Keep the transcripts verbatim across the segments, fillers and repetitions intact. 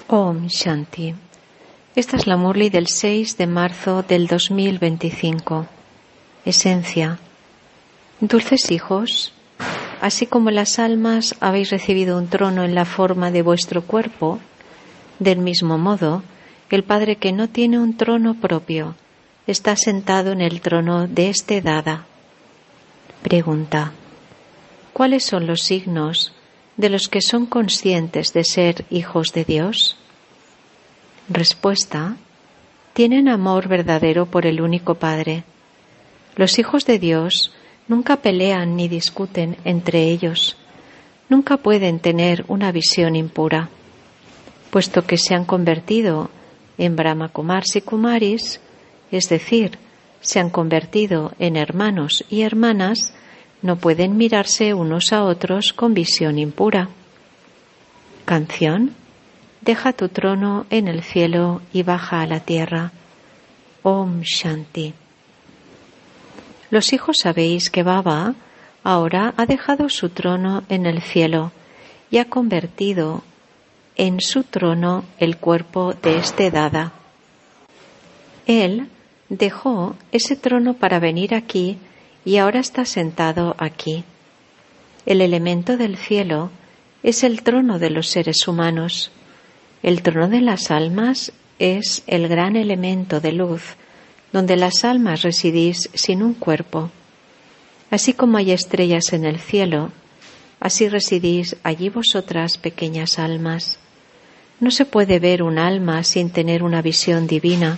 Om Shanti. Esta es la Murli del seis de marzo del dos mil veinticinco. Esencia. Dulces hijos, así como las almas habéis recibido un trono en la forma de vuestro cuerpo, del mismo modo, el Padre que no tiene un trono propio está sentado en el trono de este Dada. Pregunta. ¿Cuáles son los signos de los que son conscientes de ser hijos de Dios? Respuesta. Tienen amor verdadero por el único Padre. Los hijos de Dios nunca pelean ni discuten entre ellos. Nunca pueden tener una visión impura, puesto que se han convertido en Brahma Kumars y Kumaris, es decir, se han convertido en hermanos y hermanas. No pueden mirarse unos a otros con visión impura. Canción. Deja tu trono en el cielo y baja a la tierra. Om Shanti. Los hijos sabéis que Baba ahora ha dejado su trono en el cielo y ha convertido en su trono el cuerpo de este Dada. Él dejó ese trono para venir aquí y ahora está sentado aquí. El elemento del cielo es el trono de los seres humanos. El trono de las almas es el gran elemento de luz, donde las almas residís sin un cuerpo. Así como hay estrellas en el cielo, así residís allí vosotras, pequeñas almas. No se puede ver un alma sin tener una visión divina.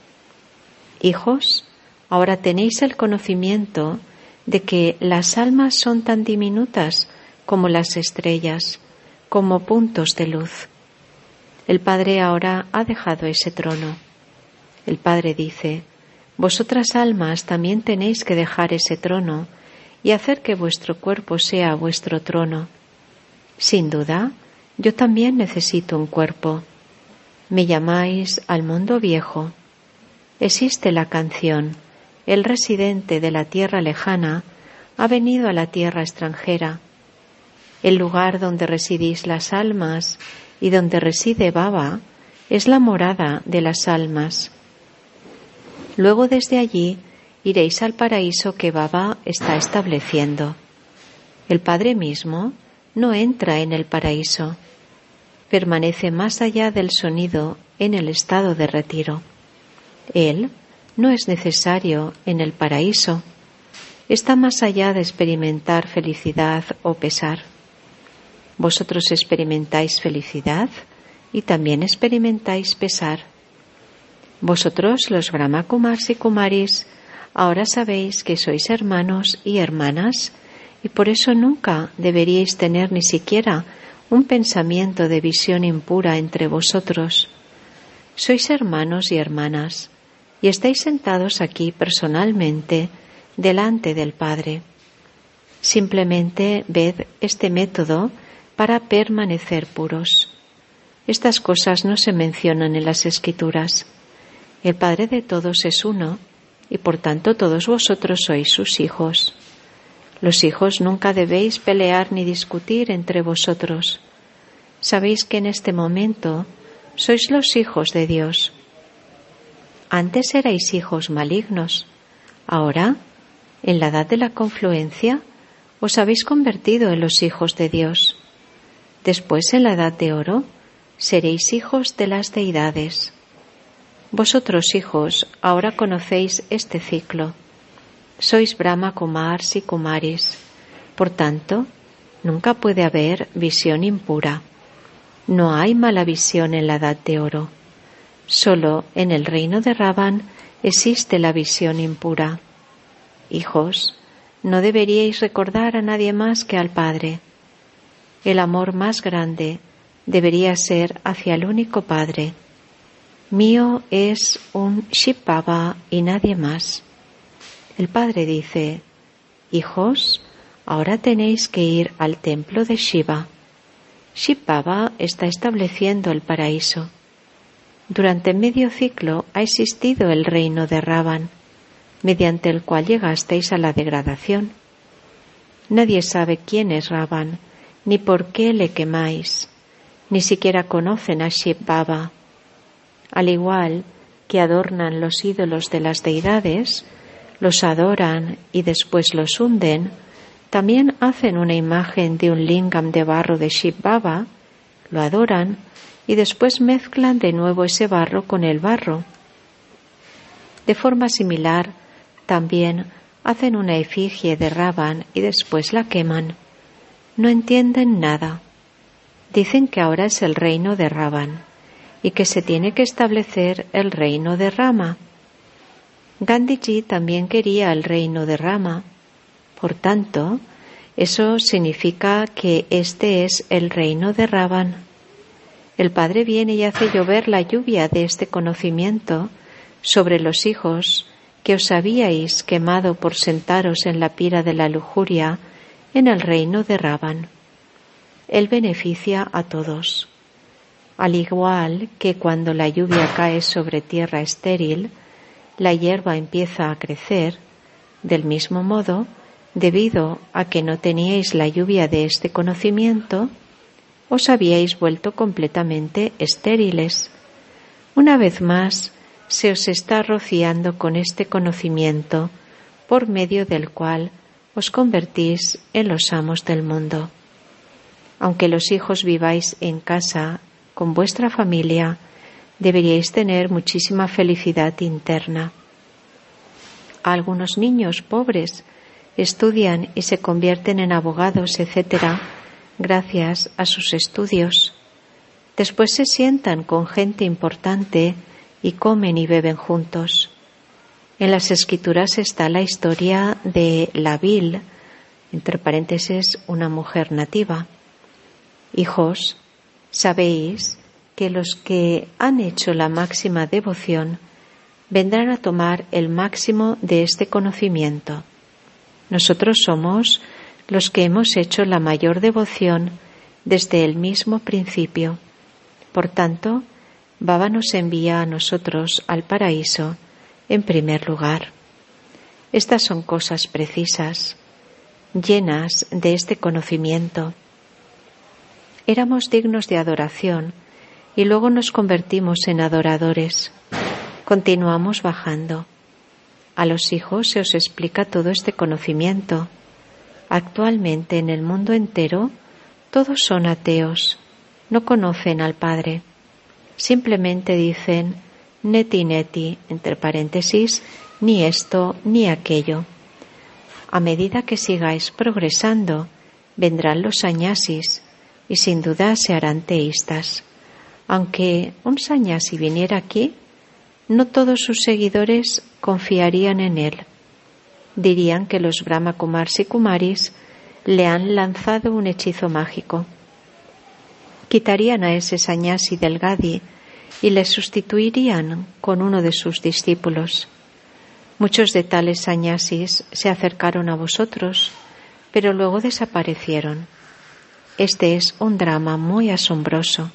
Hijos, ahora tenéis el conocimiento de que las almas son tan diminutas como las estrellas, como puntos de luz. El Padre ahora ha dejado ese trono. El Padre dice, vosotras almas también tenéis que dejar ese trono y hacer que vuestro cuerpo sea vuestro trono. Sin duda, yo también necesito un cuerpo. Me llamáis al mundo viejo. Existe la canción, el residente de la tierra lejana ha venido a la tierra extranjera. El lugar donde residís las almas y donde reside Baba es la morada de las almas. Luego desde allí iréis al paraíso que Baba está estableciendo. El Padre mismo no entra en el paraíso, permanece más allá del sonido en el estado de retiro. Él no es necesario en el paraíso, está más allá de experimentar felicidad o pesar. Vosotros experimentáis felicidad y también experimentáis pesar. Vosotros, los Brahma Kumars y Kumaris, ahora sabéis que sois hermanos y hermanas y por eso nunca deberíais tener ni siquiera un pensamiento de visión impura entre vosotros. Sois hermanos y hermanas y estáis sentados aquí personalmente delante del Padre. Simplemente ved este método para permanecer puros. Estas cosas no se mencionan en las Escrituras. El Padre de todos es uno y por tanto todos vosotros sois sus hijos. Los hijos nunca debéis pelear ni discutir entre vosotros. Sabéis que en este momento sois los hijos de Dios. Antes erais hijos malignos. Ahora, en la edad de la confluencia, os habéis convertido en los hijos de Dios. Después, en la edad de oro, seréis hijos de las deidades. Vosotros, hijos, ahora conocéis este ciclo. Sois Brahma Kumars y Kumaris. Por tanto, nunca puede haber visión impura. No hay mala visión en la edad de oro. Solo en el reino de Ravan existe la visión impura. Hijos, no deberíais recordar a nadie más que al Padre. El amor más grande debería ser hacia el único Padre. Mío es un Shiv Baba y nadie más. El Padre dice, hijos, ahora tenéis que ir al templo de Shiva. Shiv Baba está estableciendo el paraíso. Durante medio ciclo ha existido el reino de Ravan, mediante el cual llegasteis a la degradación. Nadie sabe quién es Ravan, ni por qué le quemáis. ni siquiera conocen a Shiv Baba. Al igual que adornan los ídolos de las deidades, los adoran y después los hunden, también hacen una imagen de un lingam de barro de Shiv Baba, lo adoran y después mezclan de nuevo ese barro con el barro. De forma similar, también hacen una efigie de Ravan y después la queman. No entienden nada. Dicen que ahora es el reino de Ravan y que se tiene que establecer el reino de Rama. Gandhiji también quería el reino de Rama. Por tanto, eso significa que este es el reino de Ravan. El Padre viene y hace llover la lluvia de este conocimiento sobre los hijos que os habíais quemado por sentaros en la pira de la lujuria en el reino de Ravan. Él beneficia a todos. Al igual que cuando la lluvia cae sobre tierra estéril, la hierba empieza a crecer, del mismo modo, debido a que no teníais la lluvia de este conocimiento, os habíais vuelto completamente estériles. Una vez más, se os está rociando con este conocimiento, por medio del cual os convertís en los amos del mundo. Aunque los hijos viváis en casa, con vuestra familia, deberíais tener muchísima felicidad interna. Algunos niños pobres estudian y se convierten en abogados, etcétera, gracias a sus estudios. Después se sientan con gente importante y comen y beben juntos. En las Escrituras está la historia de Labil, entre paréntesis, una mujer nativa. Hijos, sabéis que los que han hecho la máxima devoción vendrán a tomar el máximo de este conocimiento. Nosotros somos los que hemos hecho la mayor devoción desde el mismo principio. Por tanto, Baba nos envía a nosotros al paraíso en primer lugar. Estas son cosas precisas, llenas de este conocimiento. Éramos dignos de adoración y luego nos convertimos en adoradores. Continuamos bajando. A los hijos se os explica todo este conocimiento. Actualmente en el mundo entero todos son ateos, no conocen al Padre. Simplemente dicen neti neti, entre paréntesis, ni esto ni aquello. A medida que sigáis progresando, vendrán los sannyasis y sin duda se harán teístas. Aunque un sannyasi viniera aquí, no todos sus seguidores confiarían en él. Dirían que los Brahma Kumars y Kumaris le han lanzado un hechizo mágico. Quitarían a ese sannyasi del Gadi y le sustituirían con uno de sus discípulos. Muchos de tales sannyasis se acercaron a vosotros, pero luego desaparecieron. Este es un drama muy asombroso.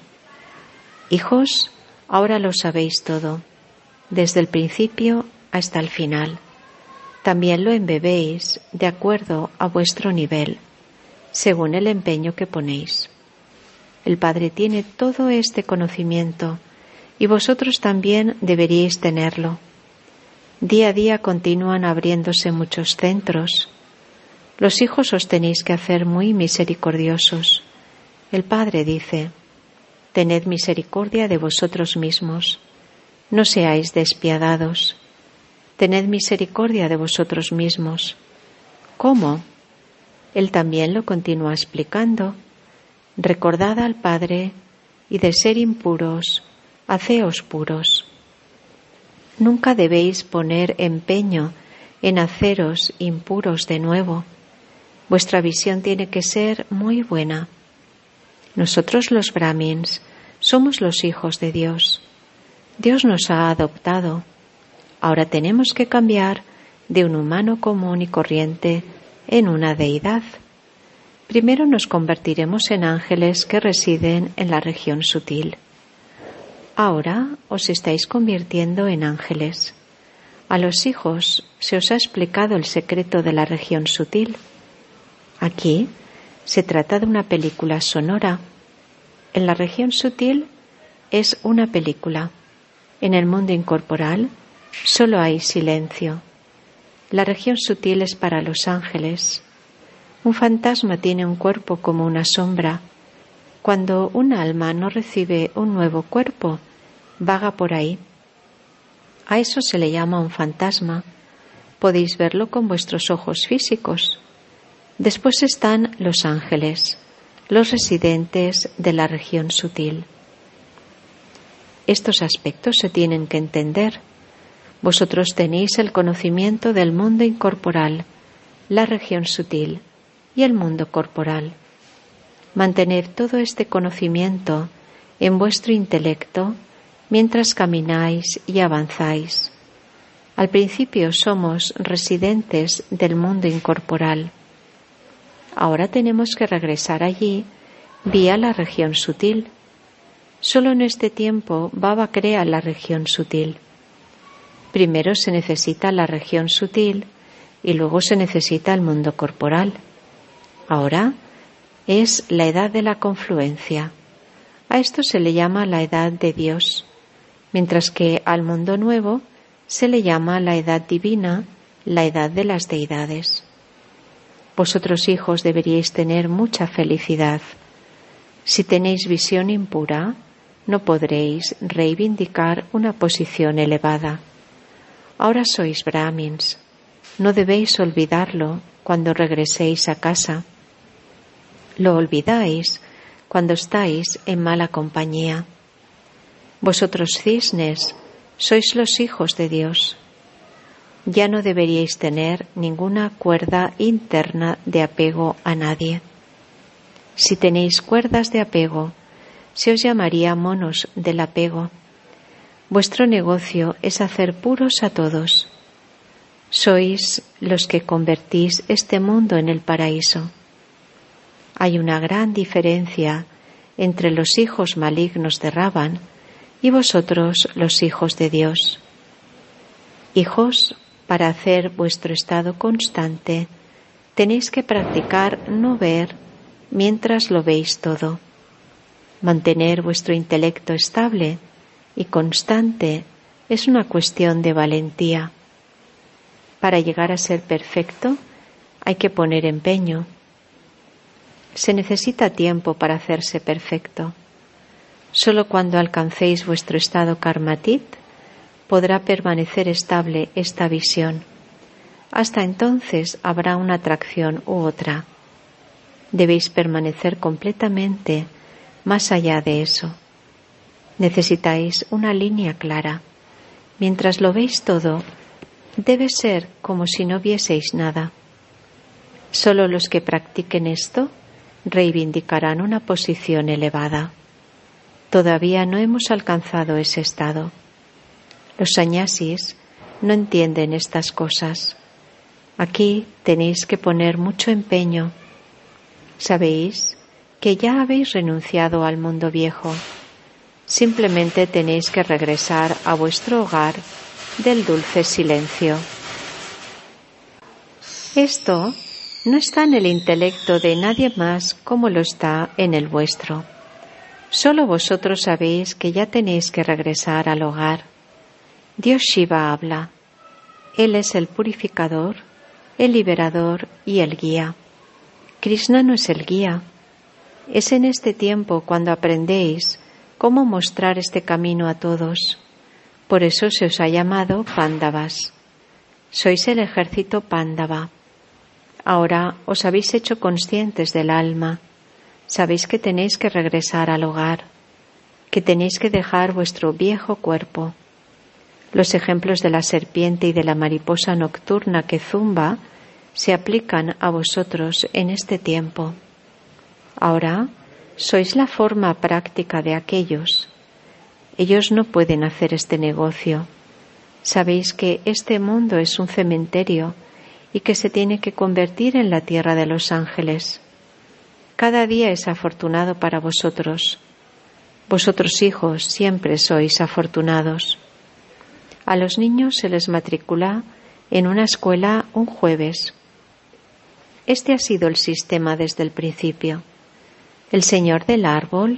Hijos, ahora lo sabéis todo, desde el principio hasta el final. También lo embebéis de acuerdo a vuestro nivel, según el empeño que ponéis. El Padre tiene todo este conocimiento y vosotros también deberíais tenerlo. Día a día continúan abriéndose muchos centros. Los hijos os tenéis que hacer muy misericordiosos. El Padre dice: tened misericordia de vosotros mismos, no seáis despiadados. Tened misericordia de vosotros mismos. ¿Cómo? Él también lo continúa explicando. Recordad al Padre y de ser impuros, haceos puros. Nunca debéis poner empeño en haceros impuros de nuevo. Vuestra visión tiene que ser muy buena. Nosotros los brahmins somos los hijos de Dios. Dios nos ha adoptado. Ahora tenemos que cambiar de un humano común y corriente en una deidad. Primero nos convertiremos en ángeles que residen en la región sutil. Ahora os estáis convirtiendo en ángeles. A los hijos se os ha explicado el secreto de la región sutil. Aquí se trata de una película sonora. En la región sutil es una película. En el mundo incorporal solo hay silencio. La región sutil es para los ángeles. Un fantasma tiene un cuerpo como una sombra. Cuando un alma no recibe un nuevo cuerpo, vaga por ahí. A eso se le llama un fantasma. Podéis verlo con vuestros ojos físicos. Después están los ángeles, los residentes de la región sutil. Estos aspectos se tienen que entender. Vosotros tenéis el conocimiento del mundo incorporal, la región sutil y el mundo corporal. Mantened todo este conocimiento en vuestro intelecto mientras camináis y avanzáis. Al principio somos residentes del mundo incorporal. Ahora tenemos que regresar allí vía la región sutil. Solo en este tiempo Baba crea la región sutil. Primero se necesita la región sutil y luego se necesita el mundo corporal. Ahora es la edad de la confluencia. A esto se le llama la edad de Dios, mientras que al mundo nuevo se le llama la edad divina, la edad de las deidades. Vosotros, hijos, deberíais tener mucha felicidad. Si tenéis visión impura, no podréis reivindicar una posición elevada. Ahora sois brahmins. No debéis olvidarlo cuando regreséis a casa. Lo olvidáis cuando estáis en mala compañía. Vosotros, cisnes, sois los hijos de Dios. Ya no deberíais tener ninguna cuerda interna de apego a nadie. Si tenéis cuerdas de apego, se os llamaría monos del apego. Vuestro negocio es hacer puros a todos. Sois los que convertís este mundo en el paraíso. Hay una gran diferencia entre los hijos malignos de Ravan y vosotros, los hijos de Dios. Hijos, para hacer vuestro estado constante, tenéis que practicar no ver mientras lo veis todo. Mantener vuestro intelecto estable y constante es una cuestión de valentía. Para llegar a ser perfecto hay que poner empeño. Se necesita tiempo para hacerse perfecto. Solo cuando alcancéis vuestro estado karmatit podrá permanecer estable esta visión. Hasta entonces habrá una atracción u otra. Debéis permanecer completamente más allá de eso. Necesitáis una línea clara. Mientras lo veis todo, debe ser como si no vieseis nada. Solo los que practiquen esto reivindicarán una posición elevada. Todavía no hemos alcanzado ese estado. Los sannyasis no entienden estas cosas. Aquí tenéis que poner mucho empeño. Sabéis que ya habéis renunciado al mundo viejo. Simplemente tenéis que regresar a vuestro hogar del dulce silencio. Esto no está en el intelecto de nadie más como lo está en el vuestro. Solo vosotros sabéis que ya tenéis que regresar al hogar. Dios Shiva habla. Él es el purificador, el liberador y el guía. Krishna no es el guía. Es en este tiempo cuando aprendéis cómo mostrar este camino a todos. Por eso se os ha llamado Pándavas. Sois el ejército Pándava. Ahora os habéis hecho conscientes del alma. Sabéis que tenéis que regresar al hogar, que tenéis que dejar vuestro viejo cuerpo. Los ejemplos de la serpiente y de la mariposa nocturna que zumba se aplican a vosotros en este tiempo. Ahora sois la forma práctica de aquellos. Ellos no pueden hacer este negocio. Sabéis que este mundo es un cementerio y que se tiene que convertir en la tierra de los ángeles. Cada día es afortunado para vosotros. Vosotros, hijos, siempre sois afortunados. A los niños se les matricula en una escuela un jueves. Este ha sido el sistema desde el principio. El señor del árbol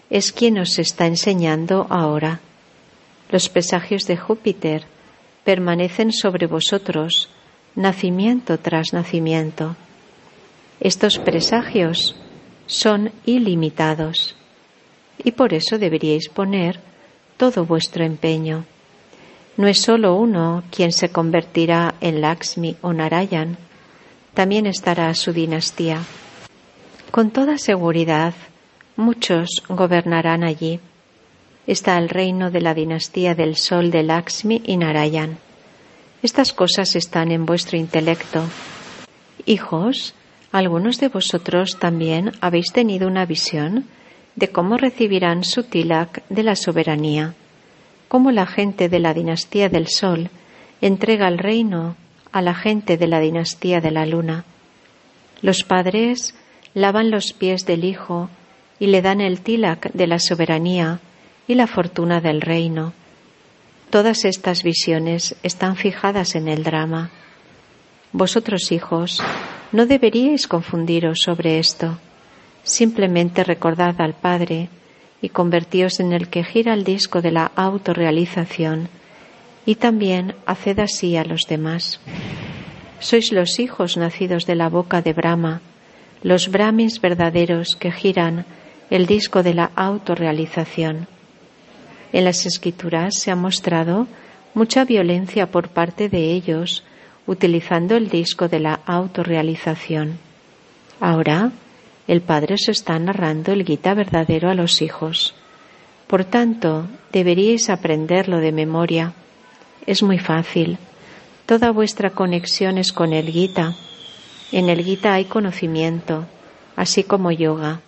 es quien os está enseñando ahora. Los presagios de Júpiter permanecen sobre vosotros, nacimiento tras nacimiento. Estos presagios son ilimitados y por eso deberíais poner todo vuestro empeño. No es solo uno quien se convertirá en Lakshmi o Narayan, también estará su dinastía. Con toda seguridad, muchos gobernarán allí. Está el reino de la dinastía del Sol de Lakshmi y Narayan. Estas cosas están en vuestro intelecto. Hijos, algunos de vosotros también habéis tenido una visión de cómo recibirán su tilak de la soberanía, cómo la gente de la dinastía del Sol entrega el reino a la gente de la dinastía de la Luna. Los padres lavan los pies del hijo y le dan el tilak de la soberanía y la fortuna del reino. Todas estas visiones están fijadas en el drama. Vosotros, hijos, no deberíais confundiros sobre esto. Simplemente recordad al Padre y convertíos en el que gira el disco de la autorrealización, y también haced así a los demás. Sois los hijos nacidos de la boca de Brahma, los brahmins verdaderos que giran el disco de la autorrealización. En las Escrituras se ha mostrado mucha violencia por parte de ellos utilizando el disco de la autorrealización. Ahora, el Padre os está narrando el Gita verdadero a los hijos. Por tanto, deberíais aprenderlo de memoria. Es muy fácil. Toda vuestra conexión es con el Gita. En el Gita hay conocimiento, así como yoga.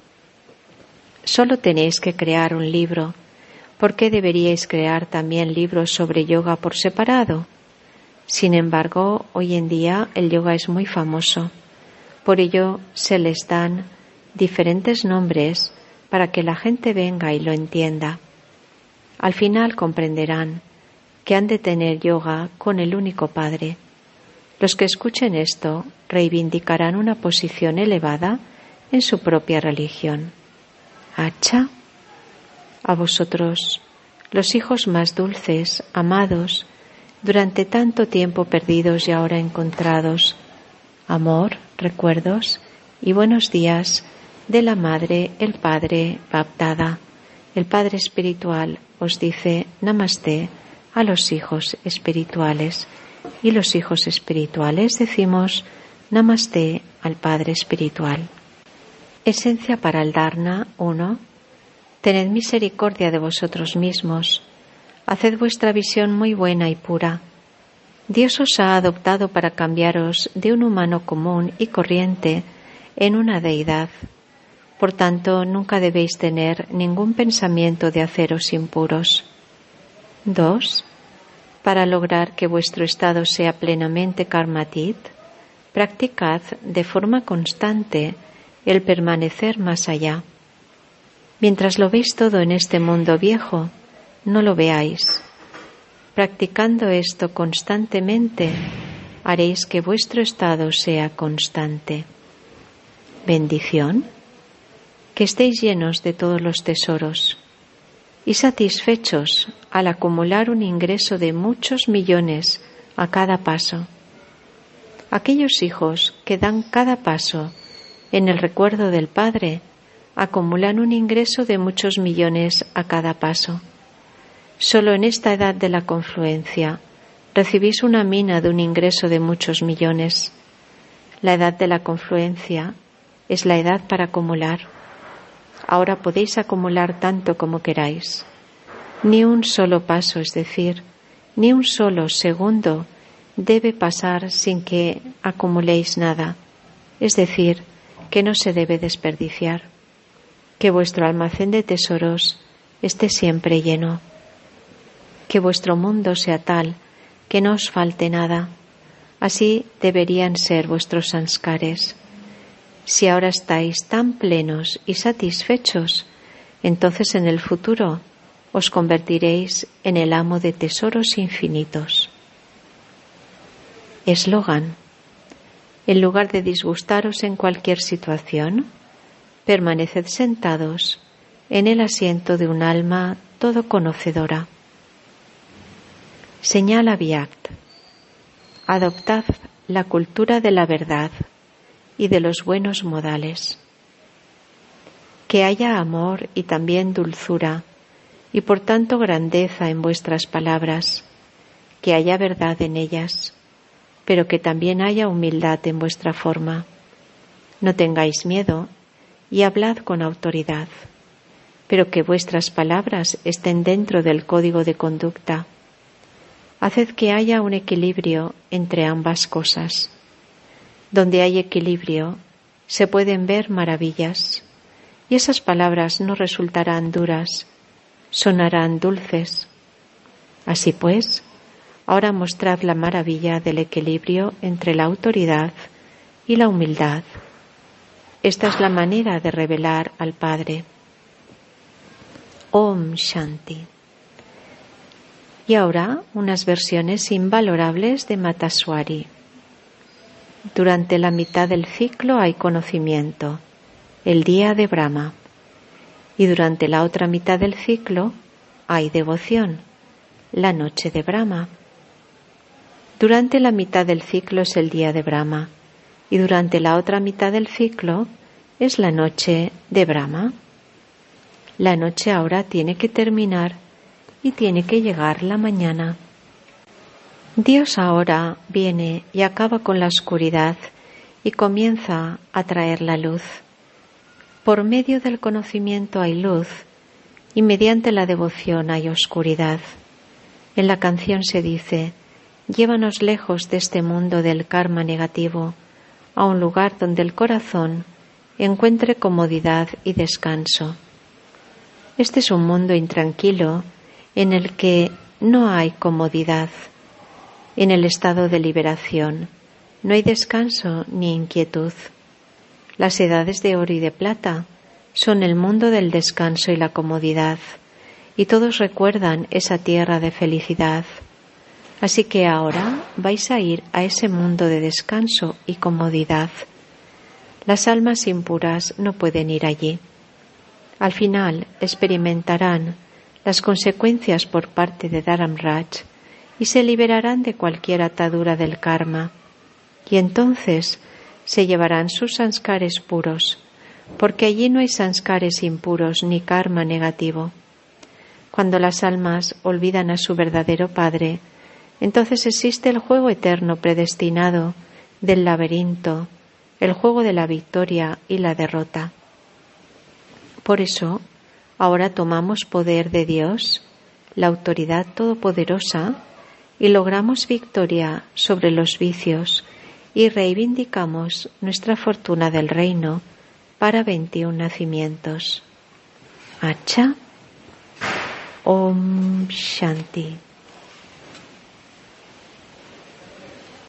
Solo tenéis que crear un libro. ¿Por qué deberíais crear también libros sobre yoga por separado? Sin embargo, hoy en día el yoga es muy famoso. Por ello se les dan diferentes nombres para que la gente venga y lo entienda. Al final comprenderán que han de tener yoga con el único Padre. Los que escuchen esto reivindicarán una posición elevada en su propia religión. Acha. A vosotros, los hijos más dulces, amados, durante tanto tiempo perdidos y ahora encontrados, amor, recuerdos y buenos días de la Madre, el Padre, Bapdada. El Padre Espiritual os dice Namaste a los hijos espirituales y los hijos espirituales decimos Namaste al Padre Espiritual. Esencia para el Dharna uno. Tened misericordia de vosotros mismos. Haced vuestra visión muy buena y pura. Dios os ha adoptado para cambiaros de un humano común y corriente en una deidad. Por tanto, nunca debéis tener ningún pensamiento de haceros impuros. dos. Para lograr que vuestro estado sea plenamente karmatit, practicad de forma constante el permanecer más allá. Mientras lo veis todo en este mundo viejo, no lo veáis. Practicando esto constantemente, haréis que vuestro estado sea constante. Bendición. Que estéis llenos de todos los tesoros y satisfechos al acumular un ingreso de muchos millones a cada paso. Aquellos hijos que dan cada paso en el recuerdo del Padre acumulan un ingreso de muchos millones a cada paso. Solo en esta edad de la confluencia recibís una mina de un ingreso de muchos millones. La edad de la confluencia es la edad para acumular. Ahora podéis acumular tanto como queráis. Ni un solo paso, es decir, ni un solo segundo debe pasar sin que acumuléis nada, es decir, que no se debe desperdiciar. Que vuestro almacén de tesoros esté siempre lleno. Que vuestro mundo sea tal que no os falte nada. Así deberían ser vuestros sanskares. Si ahora estáis tan plenos y satisfechos, entonces en el futuro os convertiréis en el amo de tesoros infinitos. Eslogan. En lugar de disgustaros en cualquier situación, permaneced sentados en el asiento de un alma todo conocedora. Señala Vyakt: adoptad la cultura de la verdad y de los buenos modales. Que haya amor y también dulzura, y por tanto grandeza en vuestras palabras, que haya verdad en ellas, pero que también haya humildad en vuestra forma. No tengáis miedo y hablad con autoridad, pero que vuestras palabras estén dentro del código de conducta. Haced que haya un equilibrio entre ambas cosas. Donde hay equilibrio, se pueden ver maravillas, y esas palabras no resultarán duras, sonarán dulces. Así pues, ahora mostrad la maravilla del equilibrio entre la autoridad y la humildad. Esta es la manera de revelar al Padre. Om Shanti. Y ahora unas versiones invalorables de Mataswari. Durante la mitad del ciclo hay conocimiento, el día de Brahma, y durante la otra mitad del ciclo hay devoción, la noche de Brahma. Durante la mitad del ciclo es el día de Brahma, y durante la otra mitad del ciclo es la noche de Brahma. La noche ahora tiene que terminar y tiene que llegar la mañana. Dios ahora viene y acaba con la oscuridad y comienza a traer la luz. Por medio del conocimiento hay luz y mediante la devoción hay oscuridad. En la canción se dice: llévanos lejos de este mundo del karma negativo, a un lugar donde el corazón encuentre comodidad y descanso. Este es un mundo intranquilo en el que no hay comodidad. En el estado de liberación no hay descanso ni inquietud. Las edades de oro y de plata son el mundo del descanso y la comodidad, y todos recuerdan esa tierra de felicidad. Así que ahora vais a ir a ese mundo de descanso y comodidad. Las almas impuras no pueden ir allí. Al final experimentarán las consecuencias por parte de Dharamraj y se liberarán de cualquier atadura del karma, y entonces se llevarán sus sanskares puros, porque allí no hay sanskares impuros ni karma negativo. Cuando las almas olvidan a su verdadero Padre, entonces existe el juego eterno predestinado del laberinto, el juego de la victoria y la derrota. Por eso, ahora tomamos poder de Dios, la autoridad todopoderosa, y logramos victoria sobre los vicios y reivindicamos nuestra fortuna del reino para veintiún nacimientos. Acha. Om Shanti.